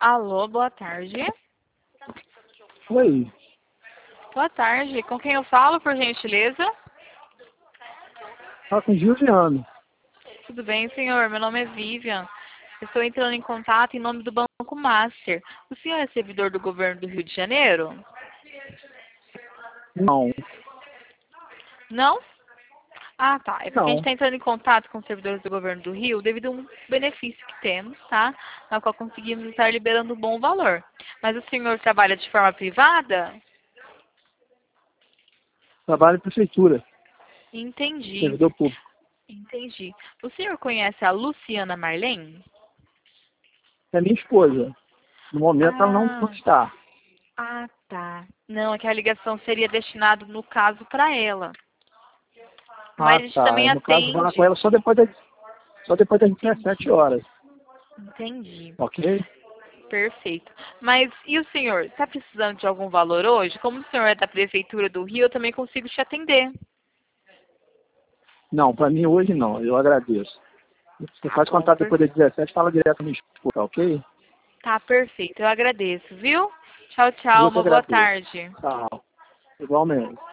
Alô, boa tarde. Oi, Boa tarde. Com quem eu falo, por gentileza? fala com o Juliano. Tudo bem, senhor? Meu nome é Vivian. Estou entrando em contato em nome do Banco Master. O senhor é servidor do governo do Rio de Janeiro? Não, Não? Ah, tá. É porque a gente não. está entrando em contato com os servidores do governo do Rio devido a um benefício que temos, tá? Na qual conseguimos estar liberando um bom valor. Mas o senhor trabalha de forma privada? Trabalho em prefeitura, Entendi. servidor público. Entendi. O senhor conhece a Luciana Marlene? É minha esposa. No momento ela não Ah, está. tá. Não, é que a ligação seria destinada, no caso, para ela. Ah, Mas a gente também tá. No caso, vou lá com atende. ela só depois das 17 Entendi. horas, Entendi. ok? Perfeito. Mas e o senhor? Está precisando de algum valor hoje? Como o senhor é da Prefeitura do Rio, eu também consigo te atender. Não, para mim hoje não. Eu agradeço. Você Tá faz bom, contato depois das 17, fala direto com a minha esposa, ok? tá perfeito. Eu agradeço, viu? Tchau, tchau. Eu que Uma boa agradeço. tarde. Tchau. Igualmente.